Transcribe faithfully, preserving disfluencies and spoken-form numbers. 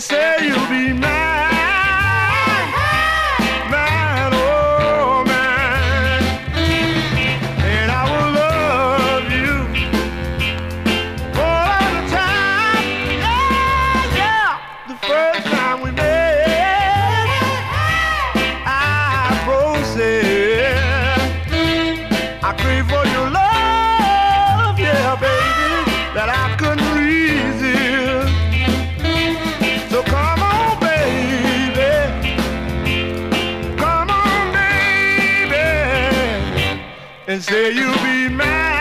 say you'll be mine, mine, oh mine, and I will love you all the time. Yeah, yeah. The first time we met, I processed. I crave for your love, yeah, baby, that I couldn't resist. So come on, baby, come on, baby, and say you'll be mine.